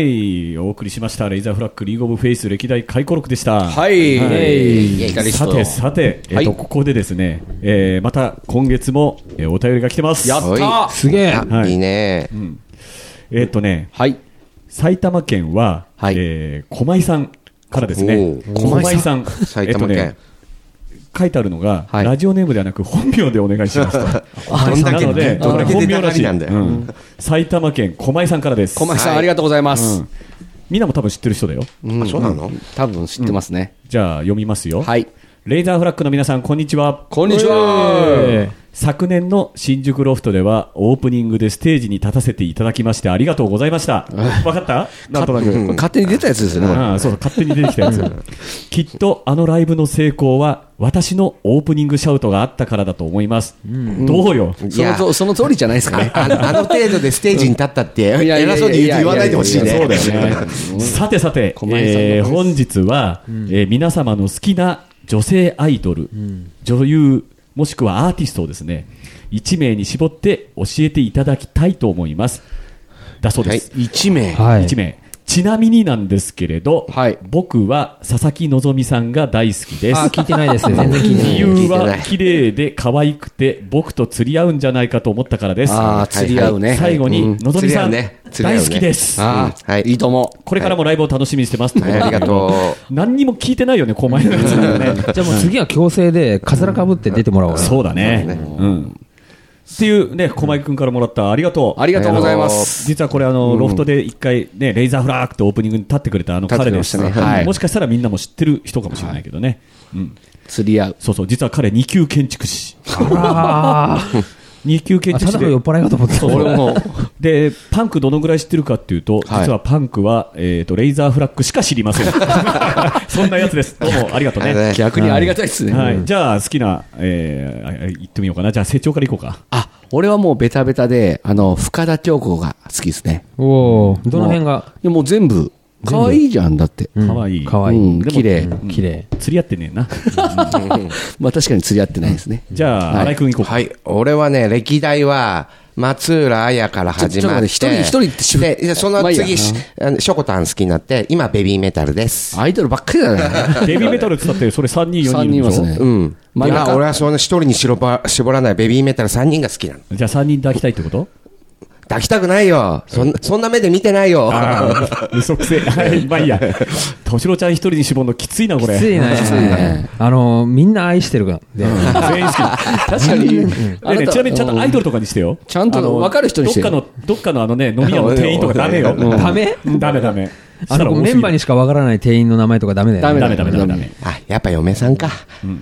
お送りしましたレイザーフラッグリーグオブフェイス歴代回顧録でした。 はい、はいさてさて、えーとはいここでですね、えーまた今月も、えーお便りが来てます。 やったはすげえ。 あはいいいね。 えっ、とね、 はい。 埼玉県は、 はいえー駒井さんからですね。 おー駒井さん、 埼玉県えっとね書いてあるのが、 はいラジオネームではなく本名でお願いしますと。 どんだけなので、 どんだけ出たがりなんだよ。 うん埼玉県駒井さんからです。 小牧さん、 はいありがとうございます。 うんみんなも多分知ってる人だよ。 あ、そうなの？ 多分知ってますね。 じゃあ読みますよ。 はい。 レイザーフラッグの皆さん、こんにちは。 こんにちは。 えー昨年の新宿ロフトではオープニングでステージに立たせていただきましてありがとうございました。わかったなんとなく。 勝手に出たやつですよね、これ。 ああそうそう、勝手に出てきたやつ。きっとあのライブの成功は私のオープニングシャウトがあったからだと思います。どうよ。 そのとその通りじゃないですかね。 ああの程度でステージに立ったっていやいやいや偉そうに言うと言わないでほしいね。 そうだよね。さてさて、 小林さんのえー本日は、えー皆様の好きな女性アイドル、女優、もしくはアーティストをですね、いち名に絞って教えていただきたいと思います。だそうです。 一名。 はいいち名。ちなみになんですけれど、 はい僕は佐々木希さんが大好きです。 あ、聞いてないですね。全然聞いてない。 理由聞いてないは綺麗で可愛くて僕と釣り合うんじゃないかと思ったからです。 ああ、釣り合うね。 最後に、 うんのぞみさん、 釣り合うね釣り合うね大好きです。 ああ、 はいいいと思う。 これからもライブを楽しみにしてますってことはいありがとう。何にも聞いてないよね、狛江のやつだよね。 じゃあもう次は強制で、かずらかぶって出てもらおうよ。 そうだね。うん。っていうね、駒井くんからもらったありがとう。 ありがとうございます。 実はこれあの、ロフトで一回ね、レイザーフラッグってオープニングに立ってくれたあの彼です。 立ってましたねはいもしかしたらみんなも知ってる人かもしれないけどね。うん。 釣り合う。 そうそう、実は彼二級建築士。 あ二級建あ、 築士でただの酔っ。払いかと思ってた。 そう俺も。で、パンクどのぐらい知ってるかっていうと、 はい実はパンクは、えっと、レイザーフラッグしか知りません。そんなやつです。どうもありがとうね。 ね逆にありがたいですね。 はい。じゃあ、好きな、えー、あ言ってみようかな。じゃあ、成長からいこうか。 あ、俺はもうベタベタで、あの、深田恭子が好きですね。 おお、どの辺が。 いやもう全部、 可愛いじゃんだって。 うんかわいい。 かわいい。 うん綺麗。 うん綺麗。 釣り合ってねえな。 まあ確かに釣り合ってないですね。 じゃあ、 はい新井くん行こうか。 はい。俺はね、歴代は、松浦綾から始まって。 ちょちょっと待って一人一人ってしで、でそのまあいいや次、しあのショコタン好きになって、今ベビーメタルです。 アイドルばっかりだね。 ベビーメタルって言ったって、それさんにん、よにんさんにんいますでしょね。 うん。 真ん中いや、俺はその一人に絞ら絞らないベビーメタルさんにんが好きなの。 じゃあさんにん抱きたいってこと抱きたくないよ。そんな、そんな目で見てないよ。 ああ、嘘くせえ。はい、まあいいや。としろちゃん一人に絞るのきついな、これ。 きついね。 きついねあの、みんな愛してるから。で全員好き。 確かに。 でね、ちなみにちゃんとアイドルとかにしてよ。 ちゃんとあの分かる人にしてどっかの、どっかのあのね、飲み屋の店員とかダメよ。 ダメうんダメダメ。 あの、メンバーにしかわからない店員の名前とかダメだよね。 ダメダメダメダメ。 あ、やっぱ嫁さんか。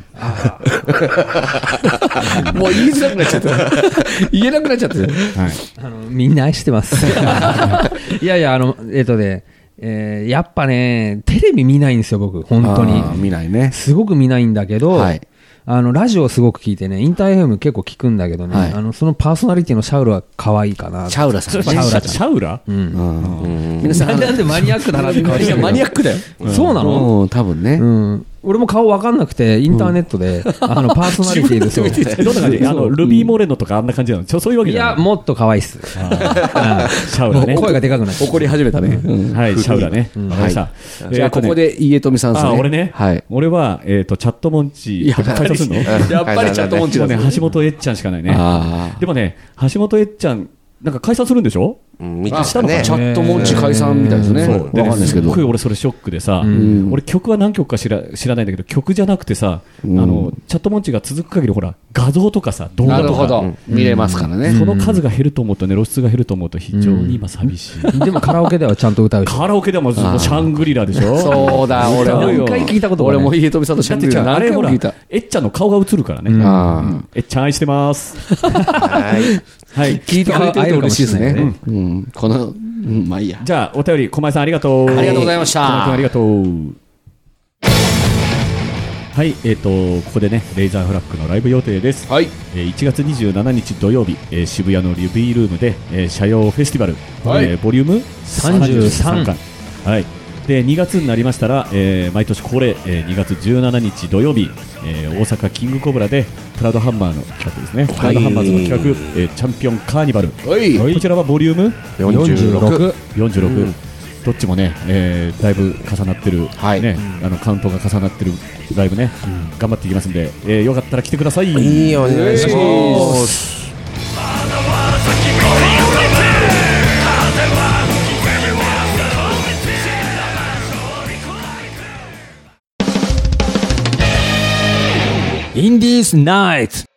もう言いづらくなっちゃった。言えなくなっちゃってる。 はい。 あの、みんな愛してます。いやいや、あの、えっとね、えーやっぱね、テレビ見ないんですよ、僕、本当にあ。ー見ないね。 すごく見ないんだけど、 はいあの、ラジオをすごく聞いてね、インターエフエム結構聞くんだけどね、 はいあの、そのパーソナリティのシャウルは可愛いかな。 チャウラさん。 シャウラシャウラうん。 皆さん、 なんでマニアックだなって顔してるマニアックだよ。 そうなのうん、多分ね。 うん。俺も顔わかんなくて、インターネットで、あの、パーソナリティでそう。 え、どんな感じあの、ルビー・モレノとかあんな感じなのちょそういうわけいや、 じゃない。 もっと可愛いっす。 シャウラね。 声がでかくなって。 怒り始めたね。うんはい、シャウラね。わかりました。 じゃあ、ここで家富さんですね。 あ、俺ね。 はい。 俺は、えっと、チャットモンチ。 やっぱり解説すんのやっぱりチャットモンチもうね、 だね。 橋本えっちゃんしかないね。 あでもね、橋本えっちゃん、なんか解散するんでしょうん、見たね。 チャットモンチ解散みたいですね。 そう。でねわかんないですけどすっごい。俺それショックでさ、 ん俺曲は何曲か知ら知らないんだけど、曲じゃなくてさ、あの、チャットモンチが続く限りほら、画像とかさ、動画とか。 なるほど。見れますからね。 その数が減ると思うとね、露出が減ると思うと非常に今寂しい。 でもカラオケではちゃんと歌うし。 カラオケでもずっとシャングリラでしょそうだ、俺も。 何回聞いたことがない俺も家富さんとシャングリラ何あれほら回も聞いた。、 えっちゃんの顔が映るからね。 あえっちゃん愛してます。 はい。 はい。 聞いてくれてると嬉しいですね会えるかも。 うん。この、うん、まあいいや。 じゃあ、お便り、駒井さんありがとう。 ありがとうございました駒井君ありがとう。はい、えっ、と、ここでね、レイザーフラッグのライブ予定です。 はい。 えーいちがつにじゅうしちにち土曜日、えー渋谷のリュビールームで、えー、社用フェスティバル、 はいえーボリュームさんじゅうさん回。はい。で、にがつになりましたら、えー毎年恒例、えーにがつじゅうしちにち土曜日、えー大阪キングコブラで、プラウドハンマーの企画ですね。プラウドハンマーズの企画、えーチャンピオンカーニバル。 はい。 こちらはボリュームよんじゅうろく。 よんじゅうろく、どっちもね、えーだいぶ重なってる、 はいねあのカウントが重なってるライブね、頑張っていきますんで、えーよかったら来てください。 いいお願いします。 インディーズナイツ。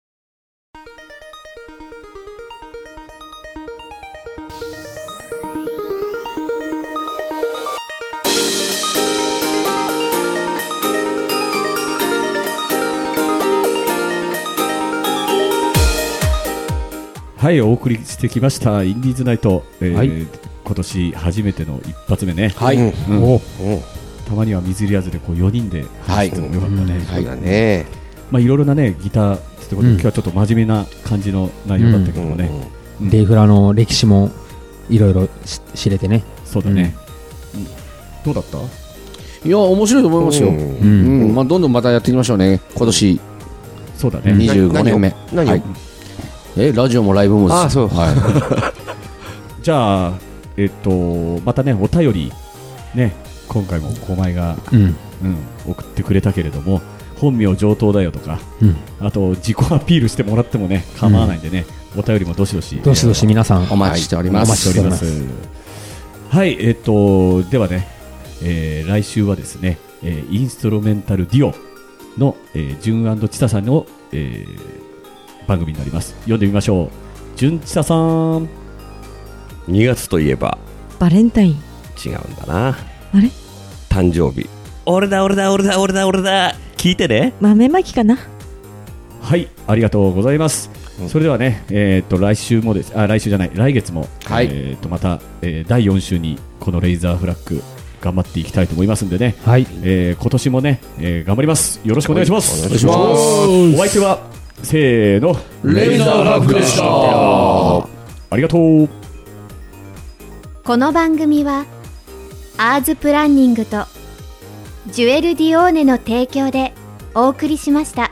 はい、お送りしてきましたインディーズナイト、えーはい今年初めての一発目ね、 はい。 うんおたまには水入らずでこうよにんではい走ってもよかったね、 そうだね。 まあいろいろなねギターってことで、 うん今日はちょっと真面目な感じの内容だったけどもね、 デイフラの歴史もいろいろし知れてね。 そうだね、うんどうだった？ いや、面白いと思いますよ。 うんうん。まあ、どんどんまたやっていきましょうね。今年そうだね、 にじゅうごねんめ。 何を何をはい。え、ラジオもライブもです。 あそうはじゃあえっとまたねお便りね今回も駒井が、 うん。 うん、送ってくれたけれども本名上等だよとかうん。 あと自己アピールしてもらってもね構わないんでね、お便りもどしどしどしどし皆さんい。お待ちしております。 お待ちしております。はい、えっと、ではね、えー来週はですね、えーインストロメンタルデュオの、えー、ジュン&チタさんの、えー番組になります。読んでみましょう。ジュンチタさん。 にがつといえばバレンタイン。 違うんだな。 あれ誕生日。俺だ俺だ俺だ俺だ俺だ。聞いてね。 豆まきかな。 はい、ありがとうございます。それではね、えーっと来週もですあ来週じゃない来月も、 はいえーっとまた、えーだいよん週にこのレイザーフラッグ頑張っていきたいと思いますんでね、 はい。 えー今年もね、えー頑張ります。よろしくお願いします。 お願いします。 お相手はせーのレイザーフラッグでした。 ありがとう。 この番組はアーズプランニングとジュエル・ディオーネの提供でお送りしました。